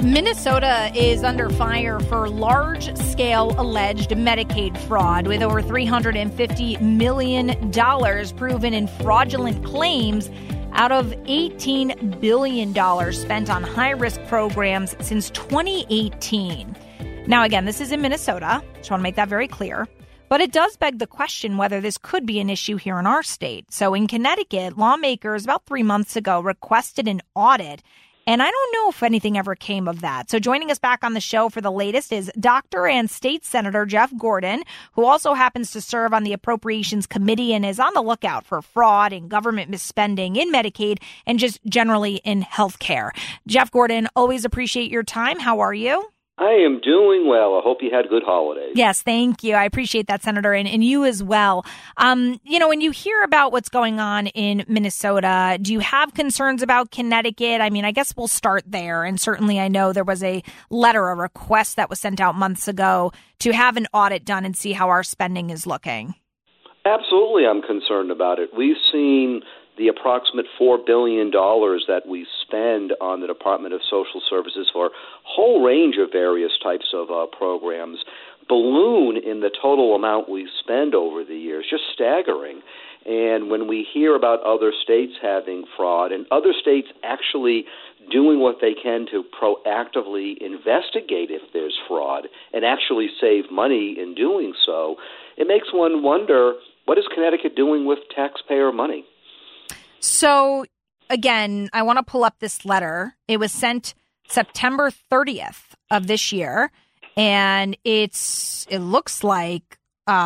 Minnesota is under fire for large-scale alleged Medicaid fraud, with over $350 million proven in fraudulent claims out of $18 billion spent on high-risk programs since 2018. Now, again, this is in Minnesota. Just want to make that very clear. But it does beg the question whether this could be an issue here in our state. So in Connecticut, lawmakers about 3 months ago requested an audit. And I don't know if anything ever came of that. So joining us back on the show for the latest is Dr. and State Senator Jeff Gordon, who also happens to serve on the Appropriations Committee and is on the lookout for fraud and government misspending in Medicaid and just generally in health care. Jeff Gordon, always appreciate your time. How are you? I am doing well. I hope you had good holidays. Yes, thank you. I appreciate that, Senator, and you as well. When you hear about what's going on in Minnesota, do you have concerns about Connecticut? I mean, I guess we'll start there. And certainly I know there was a request that was sent out months ago to have an audit done and see how our spending is looking. Absolutely, I'm concerned about it. We've seen the approximate $4 billion that we spend on the Department of Social Services for a whole range of various types of programs balloon in the total amount we spend over the years, just staggering. And when we hear about other states having fraud and other states actually doing what they can to proactively investigate if there's fraud and actually save money in doing so, it makes one wonder, what is Connecticut doing with taxpayer money? So, again, I want to pull up this letter. It was sent September 30th of this year, and it looks like,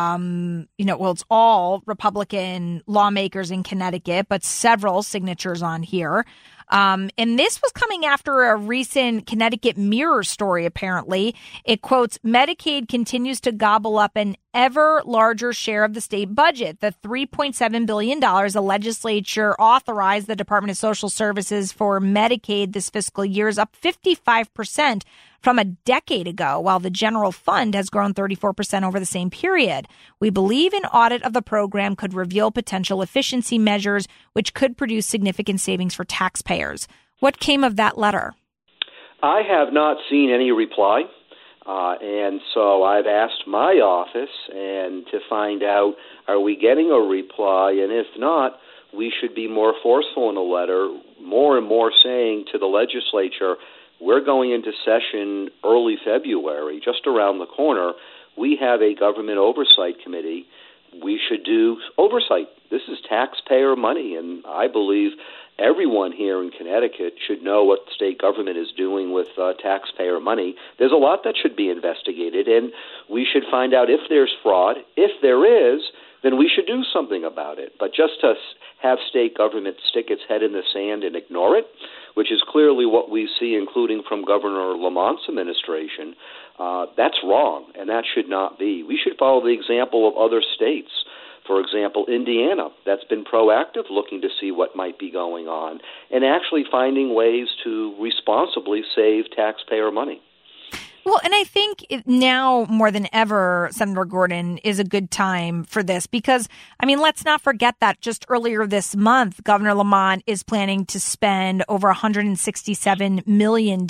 it's all Republican lawmakers in Connecticut, but several signatures on here. And this was coming after a recent Connecticut Mirror story, apparently. It quotes, Medicaid continues to gobble up an ever larger share of the state budget. The $3.7 billion the legislature authorized the Department of Social Services for Medicaid this fiscal year is up 55% from a decade ago, while the general fund has grown 34% over the same period. We believe an audit of the program could reveal potential efficiency measures, which could produce significant savings for taxpayers. What came of that letter? I have not seen any reply. And so I've asked my office and to find out, are we getting a reply? And if not, we should be more forceful in the letter, more and more saying to the legislature, we're going into session early February, just around the corner. We have a government oversight committee. We should do oversight. This is taxpayer money, and I believe everyone here in Connecticut should know what the state government is doing with taxpayer money. There's a lot that should be investigated, and we should find out if there's fraud. If there is, then we should do something about it. But just to have state government stick its head in the sand and ignore it, which is clearly what we see, including from Governor Lamont's administration, that's wrong, and that should not be. We should follow the example of other states. For example, Indiana, that's been proactive, looking to see what might be going on, and actually finding ways to responsibly save taxpayer money. Well, and I think now more than ever, Senator Gordon, is a good time for this because, I mean, let's not forget that just earlier this month, Governor Lamont is planning to spend over $167 million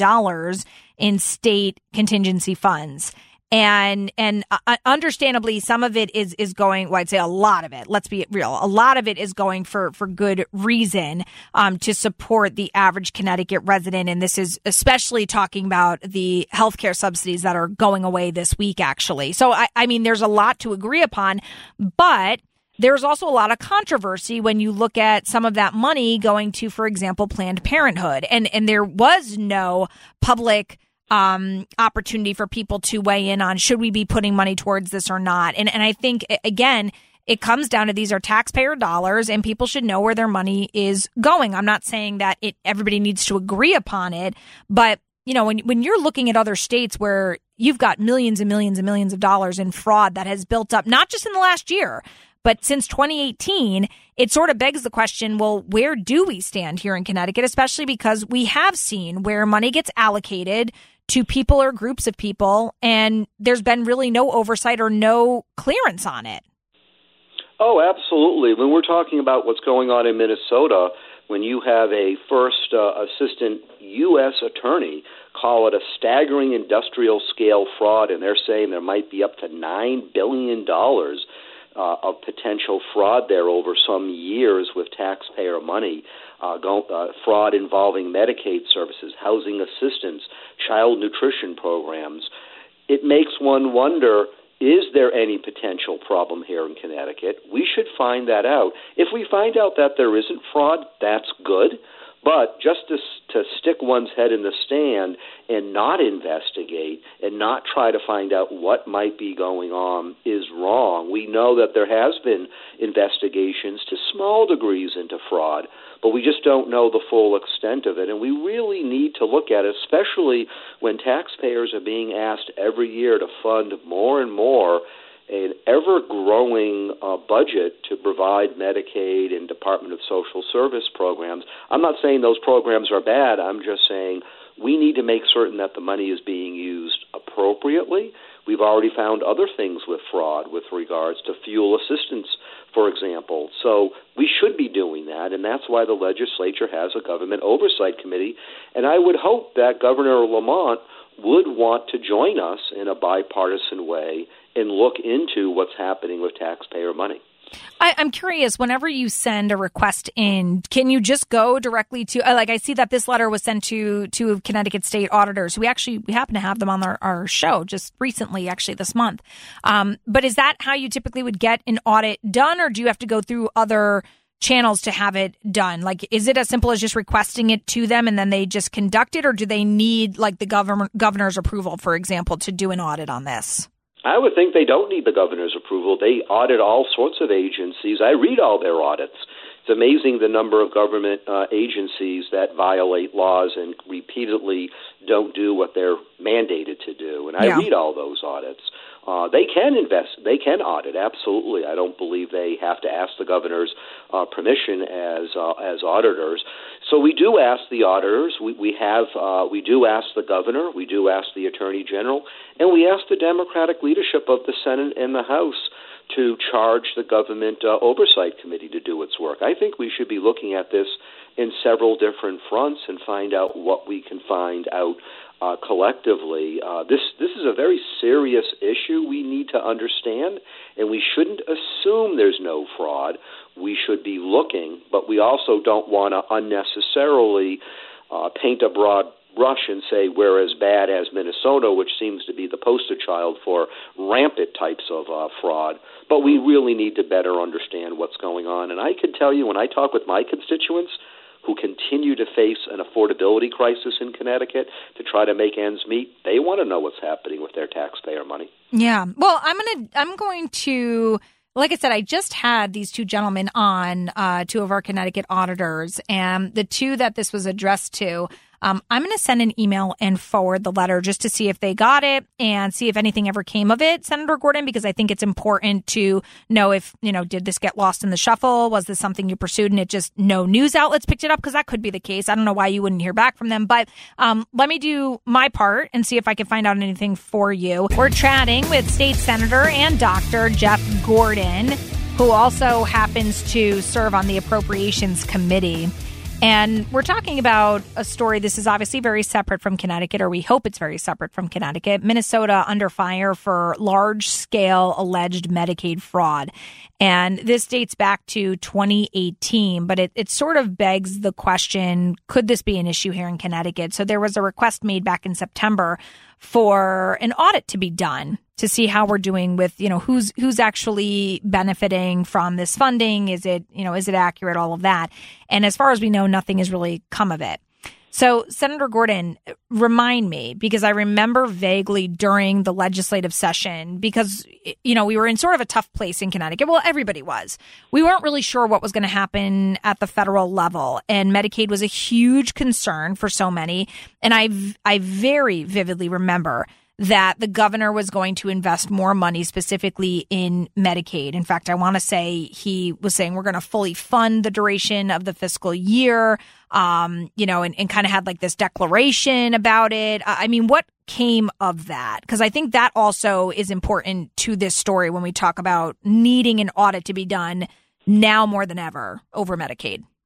in state contingency funds. And understandably, some of it is going, well, I'd say a lot of it, let's be real, a lot of it is going for good reason, to support the average Connecticut resident. And this is especially talking about the healthcare subsidies that are going away this week, actually. So, I mean, there's a lot to agree upon, but there's also a lot of controversy when you look at some of that money going to, for example, Planned Parenthood. And there was no public opportunity for people to weigh in on, should we be putting money towards this or not? And I think, again, it comes down to these are taxpayer dollars and people should know where their money is going. I'm not saying that everybody needs to agree upon it, but when you're looking at other states where you've got millions and millions and millions of dollars in fraud that has built up, not just in the last year, but since 2018, it sort of begs the question, well, where do we stand here in Connecticut, especially because we have seen where money gets allocated to people or groups of people, and there's been really no oversight or no clearance on it. Oh, absolutely. When we're talking about what's going on in Minnesota, when you have a first assistant U.S. attorney call it a staggering industrial-scale fraud, and they're saying there might be up to $9 billion of potential fraud there over some years with taxpayer money, fraud involving Medicaid services, housing assistance, child nutrition programs. It makes one wonder, is there any potential problem here in Connecticut? We should find that out. If we find out that there isn't fraud, that's good. But just to stick one's head in the sand and not investigate and not try to find out what might be going on is wrong. We know that there has been investigations to small degrees into fraud, but we just don't know the full extent of it. And we really need to look at it, especially when taxpayers are being asked every year to fund more and more an ever-growing budget to provide Medicaid and Department of Social Service programs. I'm not saying those programs are bad. I'm just saying we need to make certain that the money is being used appropriately. We've already found other things with fraud with regards to fuel assistance, for example. So we should be doing that, and that's why the legislature has a government oversight committee. And I would hope that Governor Lamont would want to join us in a bipartisan way and look into what's happening with taxpayer money. I'm curious, whenever you send a request in, can you just go directly to, I see that this letter was sent to Connecticut state auditors. We happen to have them on our show just recently, actually this month. But is that how you typically would get an audit done, or do you have to go through other channels to have it done? Like, is it as simple as just requesting it to them and then they just conduct it, or do they need like the governor's approval, for example, to do an audit on this? I would think they don't need the governor's approval. They audit all sorts of agencies. I read all their audits. It's amazing the number of government agencies that violate laws and repeatedly don't do what they're mandated to do. And I read all those audits. They can audit, absolutely. I don't believe they have to ask the governor's permission as auditors. So we do ask the auditors. We do ask the governor. We do ask the attorney general, and we ask the Democratic leadership of the Senate and the House to charge the government oversight committee to do its work. I think we should be looking at this in several different fronts and find out what we can find out collectively. This is a very serious issue we need to understand, and we shouldn't assume there's no fraud. We should be looking, but we also don't want to unnecessarily paint a broad brush and say we're as bad as Minnesota, which seems to be the poster child for rampant types of fraud. But we really need to better understand what's going on. And I can tell you, when I talk with my constituents who continue to face an affordability crisis in Connecticut to try to make ends meet, they want to know what's happening with their taxpayer money. Yeah. Well, I'm going to, like I said, I just had these two gentlemen on, two of our Connecticut auditors, and the two that this was addressed to, I'm going to send an email and forward the letter just to see if they got it and see if anything ever came of it, Senator Gordon, because I think it's important to know if, did this get lost in the shuffle? Was this something you pursued and it just no news outlets picked it up? Because that could be the case. I don't know why you wouldn't hear back from them. But let me do my part and see if I can find out anything for you. We're chatting with State Senator and Dr. Jeff Gordon, who also happens to serve on the Appropriations Committee. And we're talking about a story. This is obviously very separate from Connecticut, or we hope it's very separate from Connecticut. Minnesota under fire for large-scale alleged Medicaid fraud. And this dates back to 2018, but it sort of begs the question, could this be an issue here in Connecticut? So there was a request made back in September for an audit to be done to see how we're doing with, who's actually benefiting from this funding. Is it accurate? All of that. And as far as we know, nothing has really come of it. So, Senator Gordon, remind me, because I remember vaguely during the legislative session, because, we were in sort of a tough place in Connecticut. Well, everybody was. We weren't really sure what was going to happen at the federal level. And Medicaid was a huge concern for so many. And I very vividly remember that the governor was going to invest more money specifically in Medicaid. In fact, I want to say he was saying we're going to fully fund the duration of the fiscal year, and kind of had like this declaration about it. What came of that? Because I think that also is important to this story when we talk about needing an audit to be done now more than ever over Medicaid.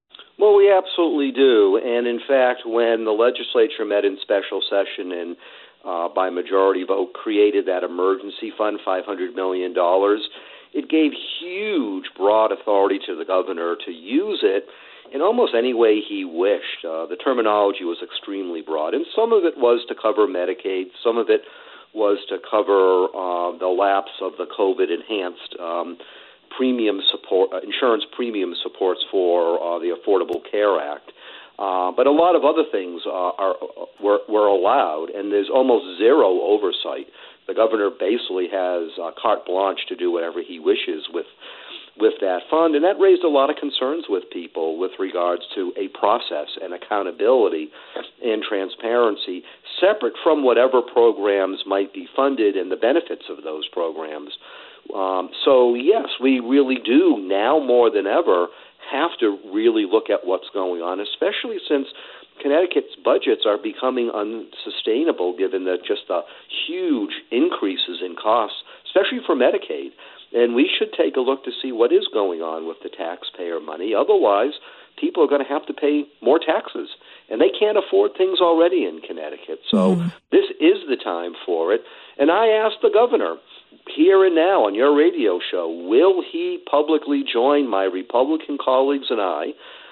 Well, we absolutely do. And in fact, when the legislature met in special session and by majority vote created that emergency fund, $500 million, it gave huge, broad authority to the governor to use it in almost any way he wished. The terminology was extremely broad, and some of it was to cover Medicaid, some of it was to cover the lapse of the COVID-enhanced premium support, insurance premium supports for the Affordable Care Act. But a lot of other things were allowed, and there's almost zero oversight. The governor basically has carte blanche to do whatever he wishes with that fund, and that raised a lot of concerns with people with regards to a process and accountability and transparency separate from whatever programs might be funded and the benefits of those programs. So, yes, we really do now more than ever have to really look at what's going on, especially since Connecticut's budgets are becoming unsustainable given the huge increases in costs, especially for Medicaid. And we should take a look to see what is going on with the taxpayer money. Otherwise, people are going to have to pay more taxes, and they can't afford things already in Connecticut. So this is the time for it. And I asked the governor, here and now on your radio show, will he publicly join my Republican colleagues and I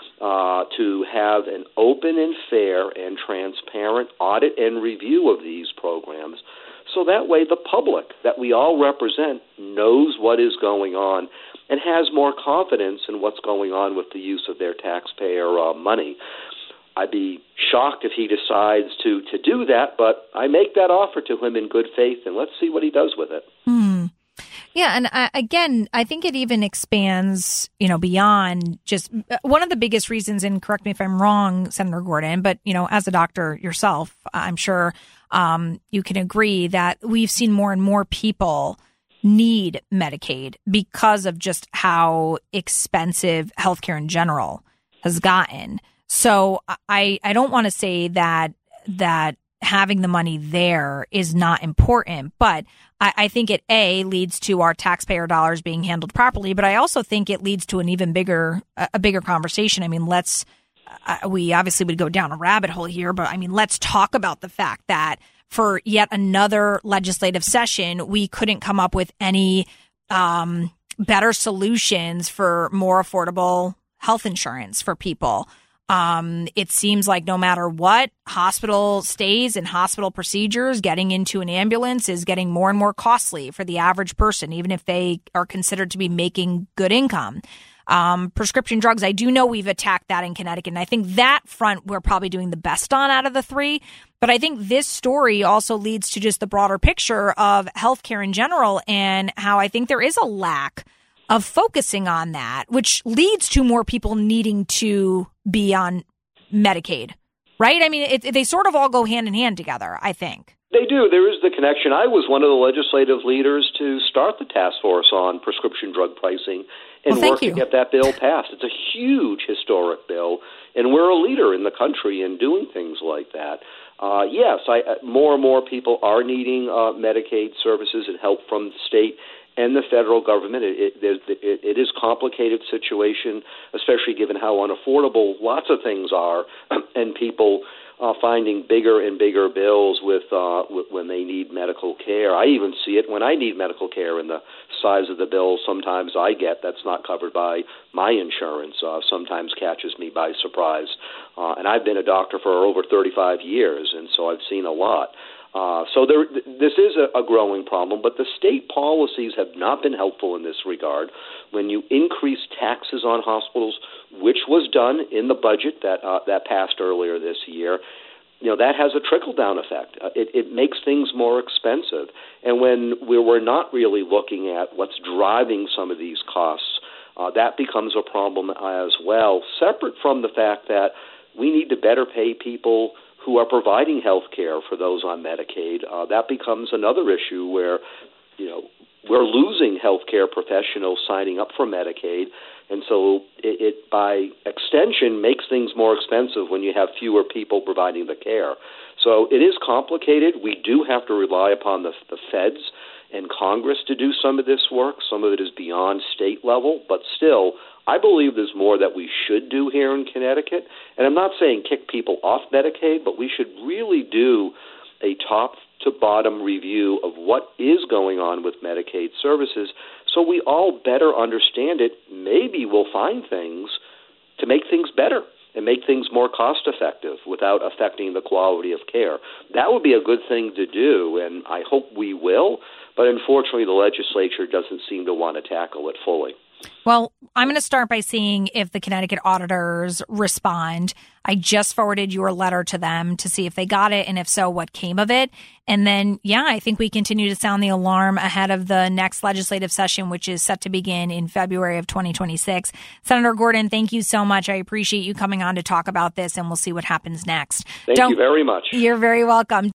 to have an open and fair and transparent audit and review of these programs, so that way the public that we all represent knows what is going on and has more confidence in what's going on with the use of their taxpayer money. I'd be shocked if he decides to do that, but I make that offer to him in good faith, and let's see what he does with it. Yeah, and again, I think it even expands, beyond just one of the biggest reasons, and correct me if I'm wrong, Senator Gordon, but, as a doctor yourself, I'm sure you can agree that we've seen more and more people need Medicaid because of just how expensive healthcare in general has gotten. So I don't want to say that having the money there is not important, but I think it leads to our taxpayer dollars being handled properly, but I also think it leads to an even bigger conversation. I mean, we obviously would go down a rabbit hole here, but I mean, let's talk about the fact that for yet another legislative session, we couldn't come up with any better solutions for more affordable health insurance for people. It seems like no matter what, hospital stays and hospital procedures, getting into an ambulance is getting more and more costly for the average person, even if they are considered to be making good income. Prescription drugs, I do know we've attacked that in Connecticut, and I think that front we're probably doing the best on out of the three. But I think this story also leads to just the broader picture of healthcare in general and how I think there is a lack of focusing on that, which leads to more people needing to be on Medicaid, right? I mean, they sort of all go hand in hand together, I think. They do. There is the connection. I was one of the legislative leaders to start the task force on prescription drug pricing and work to get that bill passed. It's a huge historic bill, and we're a leader in the country in doing things like that. Yes, more and more people are needing Medicaid services and help from the state and the federal government. It is a complicated situation, especially given how unaffordable lots of things are, and people finding bigger and bigger bills with when they need medical care. I even see it when I need medical care in the size of the bill sometimes I get that's not covered by my insurance. Sometimes catches me by surprise. And I've been a doctor for over 35 years, and so I've seen a lot. So this is a growing problem, but the state policies have not been helpful in this regard. When you increase taxes on hospitals, which was done in the budget that passed earlier this year, that has a trickle-down effect. It makes things more expensive. And when we're not really looking at what's driving some of these costs, that becomes a problem as well, separate from the fact that we need to better pay people who are providing health care for those on Medicaid. That becomes another issue where, we're losing health care professionals signing up for Medicaid, and so it by extension makes things more expensive when you have fewer people providing the care. So it is complicated. We do have to rely upon the feds and Congress to do some of this work. Some of it is beyond state level, but still, I believe there's more that we should do here in Connecticut. And I'm not saying kick people off Medicaid, but we should really do a top-to-bottom review of what is going on with Medicaid services so we all better understand it. Maybe we'll find things to make things better and make things more cost-effective without affecting the quality of care. That would be a good thing to do, and I hope we will, but unfortunately the legislature doesn't seem to want to tackle it fully. Well, I'm going to start by seeing if the Connecticut auditors respond. I just forwarded your letter to them to see if they got it, and if so, what came of it. And then, I think we continue to sound the alarm ahead of the next legislative session, which is set to begin in February of 2026. Senator Gordon, thank you so much. I appreciate you coming on to talk about this, and we'll see what happens next. Thank you very much. You're very welcome.